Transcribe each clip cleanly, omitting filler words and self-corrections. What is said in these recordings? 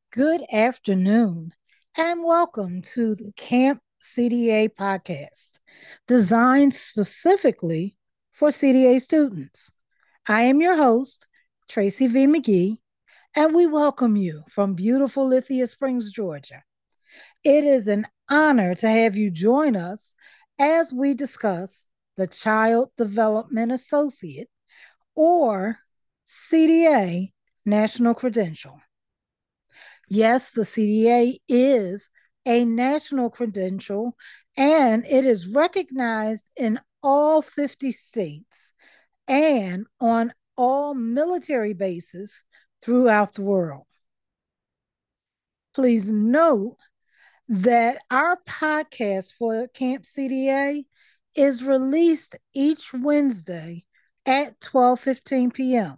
Good afternoon, and welcome to the Camp CDA podcast, designed specifically for CDA students. I am your host, Tracy V. McGee, and we welcome you from beautiful Lithia Springs, Georgia. It is an honor to have you join us as we discuss the Child Development Associate, or CDA, National Credential. Yes, the CDA is a national credential and it is recognized in all 50 states and on all military bases throughout the world. Please note that our podcast for Camp CDA is released each Wednesday at 12:15 p.m.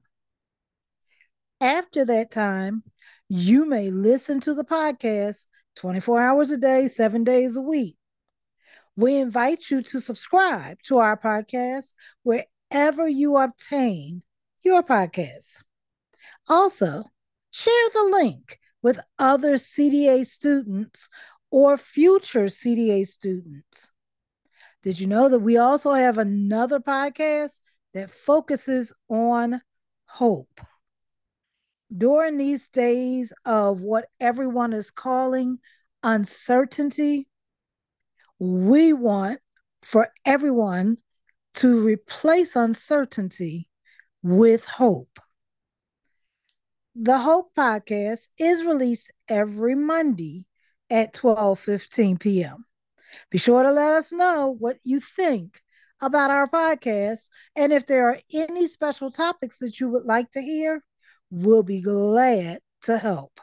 After that time, you may listen to the podcast 24 hours a day, 7 days a week. We invite you to subscribe to our podcast wherever you obtain your podcasts. Also, share the link with other CDA students or future CDA students. Did you know that we also have another podcast that focuses on hope? During these days of what everyone is calling uncertainty, we want for everyone to replace uncertainty with hope. The Hope Podcast is released every Monday at 12:15 p.m. Be sure to let us know what you think about our podcast, and if there are any special topics that you would like to hear, we'll be glad to help.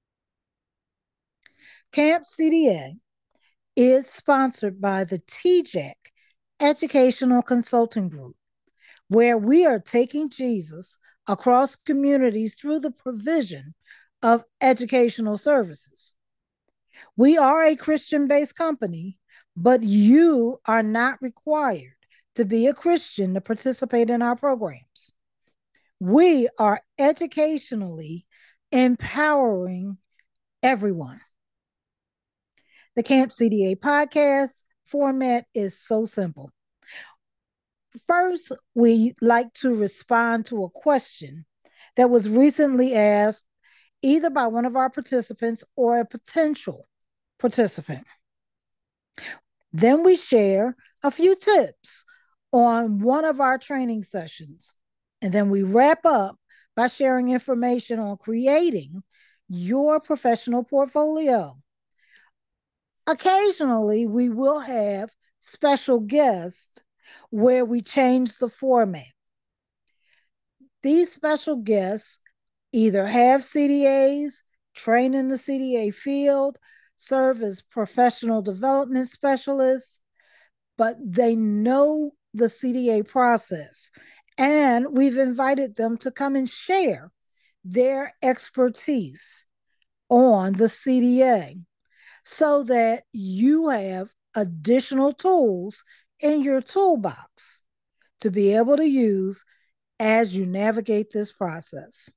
Camp CDA is sponsored by the TJAC Educational Consulting Group, where we are taking Jesus across communities through the provision of educational services. We are a Christian based company, but you are not required to be a Christian to participate in our programs. We are educationally empowering everyone. The Camp CDA podcast format is so simple. First, we like to respond to a question that was recently asked either by one of our participants or a potential participant. Then we share a few tips on one of our training sessions. And then we wrap up by sharing information on creating your professional portfolio. Occasionally, we will have special guests where we change the format. These special guests either have CDAs, train in the CDA field, serve as professional development specialists, but they know the CDA process. And we've invited them to come and share their expertise on the CDA so that you have additional tools in your toolbox to be able to use as you navigate this process.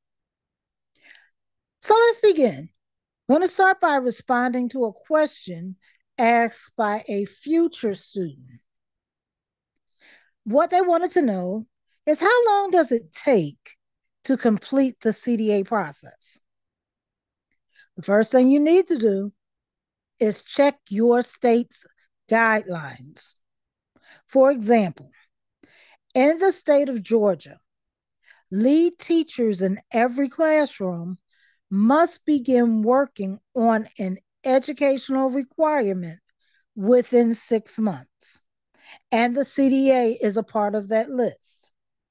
So let's begin. I want to start by responding to a question asked by a future student. What they wanted to know is, how long does it take to complete the CDA process? The first thing you need to do is check your state's guidelines. For example, in the state of Georgia, lead teachers in every classroom must begin working on an educational requirement within 6 months, and the CDA is a part of that list.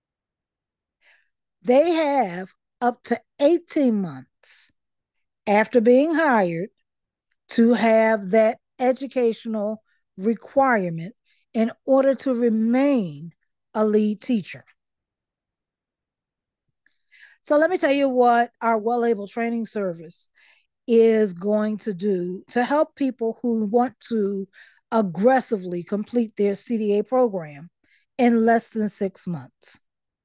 They have up to 18 months after being hired to have that educational requirement in order to remain a lead teacher. So let me tell you what our Well-Able Training Service is going to do to help people who want to aggressively complete their CDA program in less than 6 months.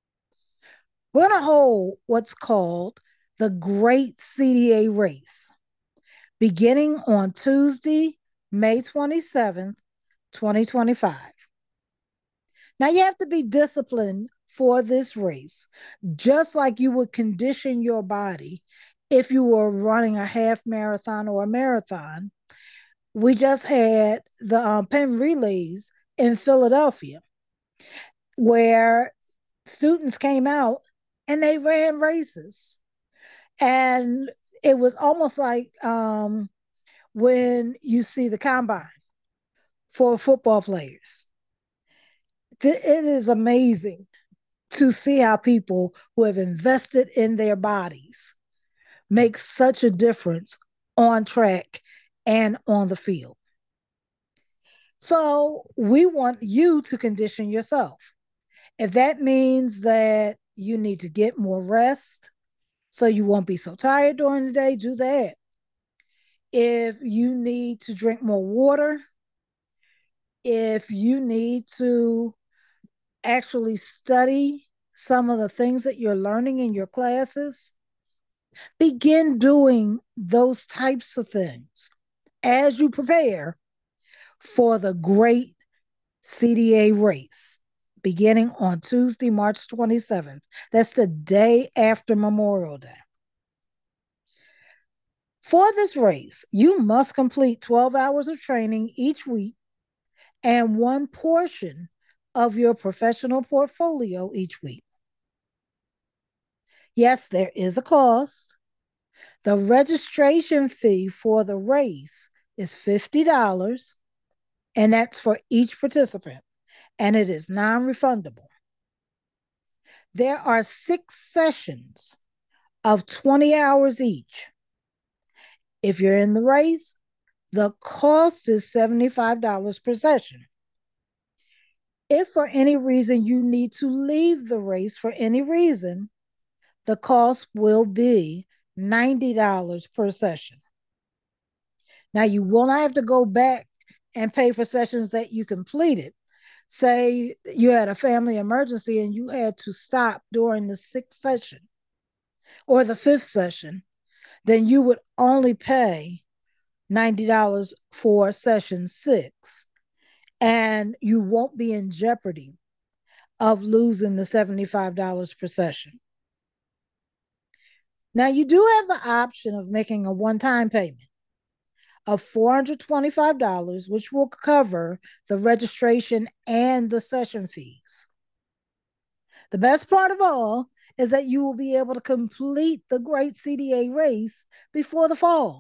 We're going to hold what's called the Great CDA Race. beginning on Tuesday, May 27th, 2025. Now, you have to be disciplined for this race, just like you would condition your body if you were running a half marathon or a marathon. We just had the Penn Relays in Philadelphia, where students came out and they ran races. And it was almost like when you see the combine for football players. It is amazing to see how people who have invested in their bodies make such a difference on track and on the field. So we want you to condition yourself. If that means that you need to get more rest so you won't be so tired during the day, do that. If you need to drink more water, if you need to actually study some of the things that you're learning in your classes, begin doing those types of things as you prepare for the great CDA race beginning on Tuesday, March 27th. That's the day after Memorial Day. For this race, you must complete 12 hours of training each week and one portion of your professional portfolio each week. Yes, there is a cost. The registration fee for the race is $50, and that's for each participant, and it is non-refundable. There are 6 sessions of 20 hours each. If you're in the race, the cost is $75 per session. If for any reason you need to leave the race for any reason, the cost will be $90 per session. Now, you will not have to go back and pay for sessions that you completed. Say you had a family emergency and you had to stop during the 6th session or the 5th session, then you would only pay $90 for session 6, and you won't be in jeopardy of losing the $75 per session. Now, you do have the option of making a one-time payment of $425, which will cover the registration and the session fees. The best part of all is that you will be able to complete the great CDA race before the fall.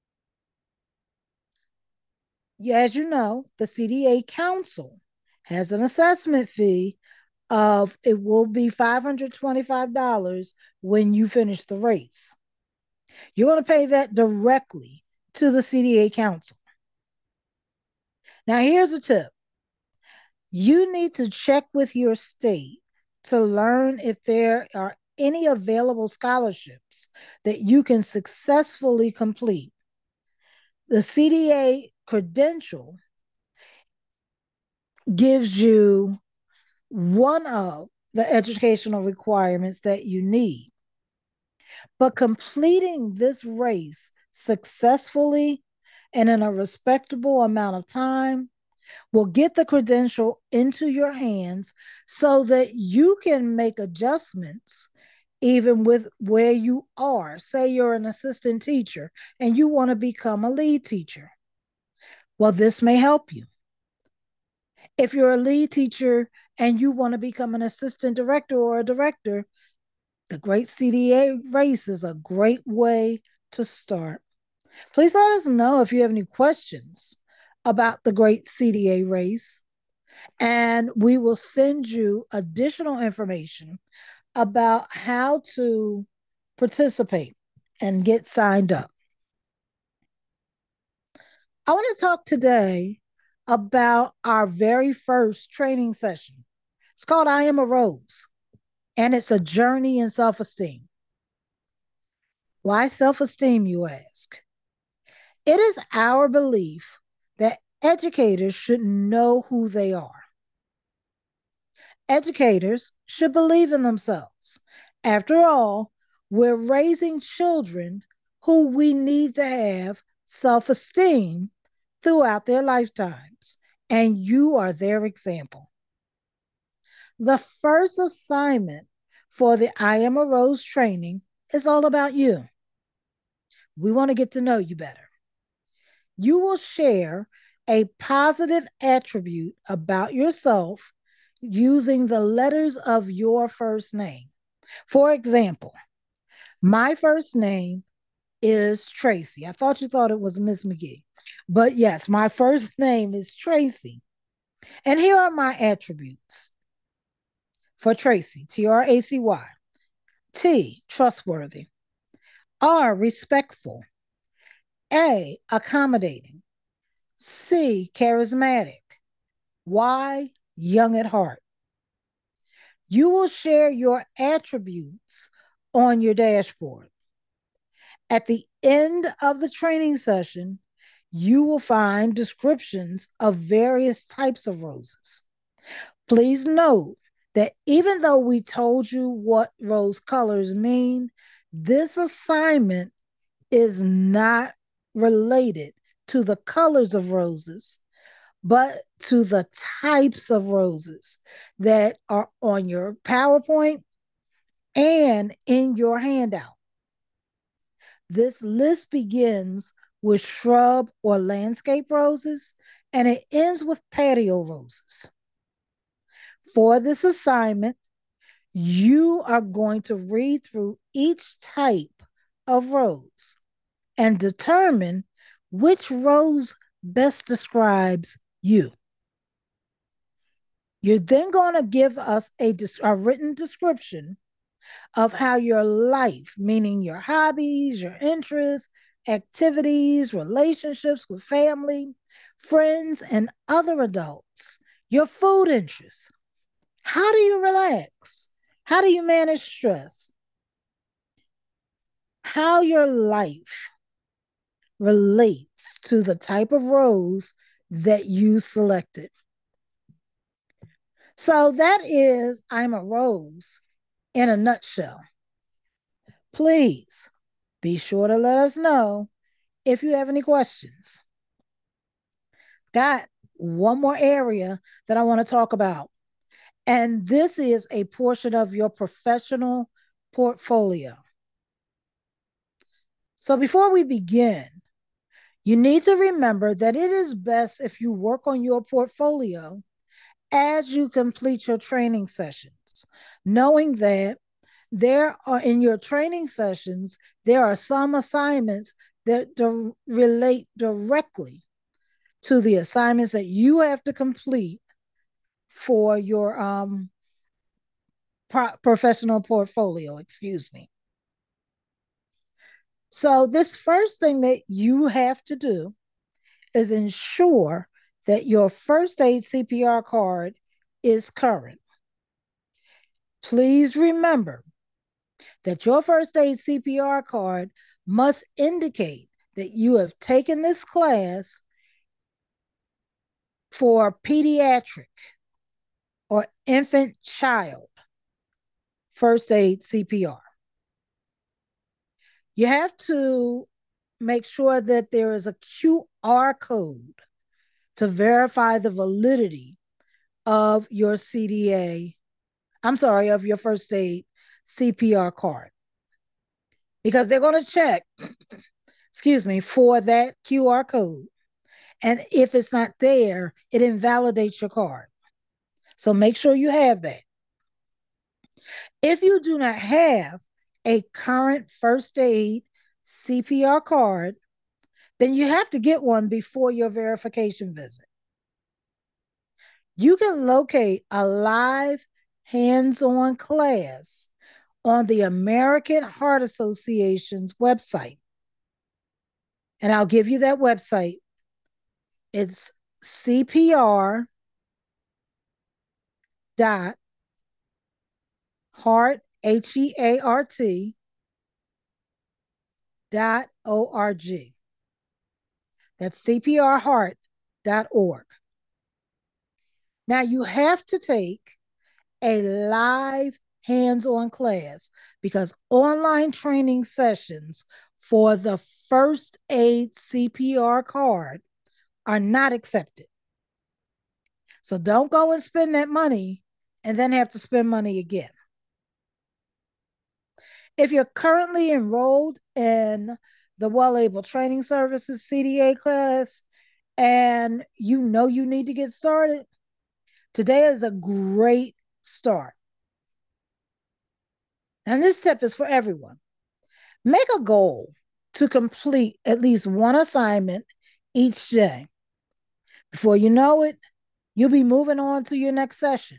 As you know, the CDA Council has an assessment fee of, it will be $525 when you finish the race. You're going to pay that directly to the CDA Council. Now, here's a tip. You need to check with your state to learn if there are any available scholarships that you can successfully complete. The CDA credential gives you one of the educational requirements that you need. But completing this race successfully and in a respectable amount of time will get the credential into your hands so that you can make adjustments even with where you are. Say you're an assistant teacher and you want to become a lead teacher. Well, this may help you. If you're a lead teacher and you want to become an assistant director or a director, the Great CDA Race is a great way to start. Please let us know if you have any questions about the Great CDA Race, and we will send you additional information about how to participate and get signed up. I want to talk today about our very first training session. It's called I Am a Rose, and it's a journey in self-esteem. Why self-esteem, you ask? It is our belief that educators should know who they are. Educators should believe in themselves. After all, we're raising children who we need to have self-esteem throughout their lifetimes, and you are their example. The first assignment for the I Am a Rose training is all about you. We want to get to know you better. You will share a positive attribute about yourself using the letters of your first name. For example, my first name is Tracy. I thought you thought it was Miss McGee. But yes, my first name is Tracy. And here are my attributes for Tracy: Tracy. T, trustworthy. R, respectful. A, accommodating. C, charismatic. Y, young at heart. You will share your attributes on your dashboard. At the end of the training session, you will find descriptions of various types of roses. Please note that even though we told you what rose colors mean, this assignment is not related to the colors of roses, but to the types of roses that are on your PowerPoint and in your handout. This list begins with shrub or landscape roses, and it ends with patio roses. For this assignment, you are going to read through each type of rose and determine which rose best describes you. You're then going to give us a written description of how your life, meaning your hobbies, your interests, activities, relationships with family, friends, and other adults, your food interests. How do you relax? How do you manage stress? How your life relates to the type of rose that you selected. So that is I'm a Rose in a nutshell. Please be sure to let us know if you have any questions. Got one more area that I want to talk about, and this is a portion of your professional portfolio. So before we begin, you need to remember that it is best if you work on your portfolio as you complete your training sessions, knowing that there are in your training sessions, there are some assignments that relate directly to the assignments that you have to complete for your professional portfolio, excuse me. So this first thing that you have to do is ensure that your first aid CPR card is current. Please remember that your first aid CPR card must indicate that you have taken this class for pediatric or infant child first aid CPR. You have to make sure that there is a QR code to verify the validity of your CDA, of your first aid CPR card. Because they're going to check, for that QR code. And if it's not there, it invalidates your card. So make sure you have that. If you do not have a current first aid CPR card, then you have to get one before your verification visit. You can locate a live hands-on class on the American Heart Association's website. And I'll give you that website. It's CPR dot heart, HEART .org. That's CPRheart.org. Now you have to take a live hands-on class because online training sessions for the first aid CPR card are not accepted. So don't go and spend that money and then have to spend money again. If you're currently enrolled in the Well Able Training Services CDA class and you know you need to get started, today is a great start. And this tip is for everyone. Make a goal to complete at least one assignment each day. Before you know it, you'll be moving on to your next session.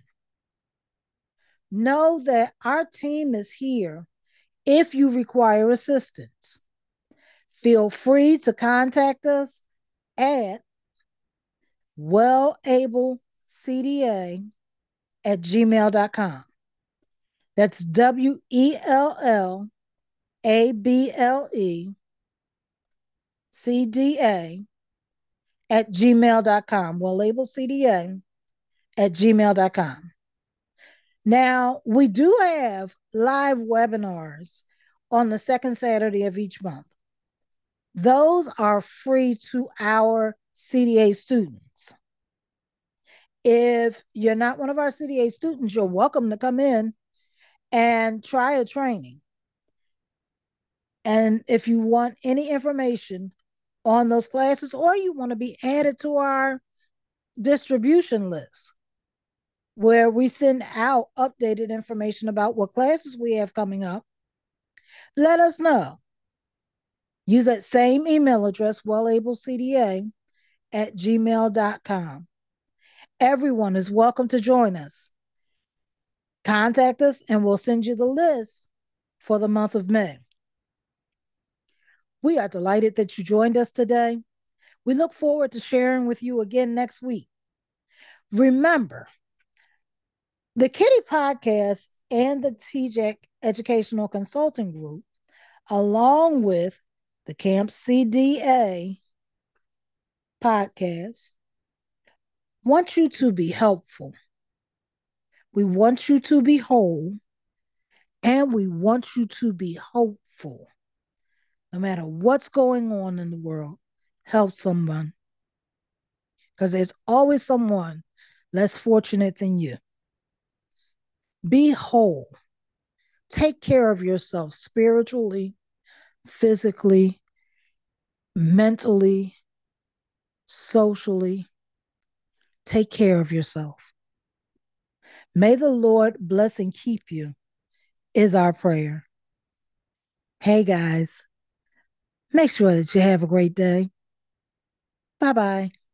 Know that our team is here if you require assistance. Feel free to contact us at wellablecda@gmail.com. That's WELLABLECDA@gmail.com. Wellablecda@gmail.com. Now, we do have live webinars on the second Saturday of each month. Those are free to our CDA students. If you're not one of our CDA students, you're welcome to come in and try a training. And if you want any information on those classes or you want to be added to our distribution list where we send out updated information about what classes we have coming up, let us know. Use that same email address, wellablecda@gmail.com. Everyone is welcome to join us. Contact us and we'll send you the list for the month of May. We are delighted that you joined us today. We look forward to sharing with you again next week. Remember, the Kitty Podcast and the TJAC Educational Consulting Group, along with the Camp CDA podcast, want you to be helpful. We want you to be whole, and we want you to be hopeful. No matter what's going on in the world, help someone. Because there's always someone less fortunate than you. Be whole. Take care of yourself spiritually, physically, mentally, socially. Take care of yourself. May the Lord bless and keep you, is our prayer. Hey guys, make sure that you have a great day. Bye-bye.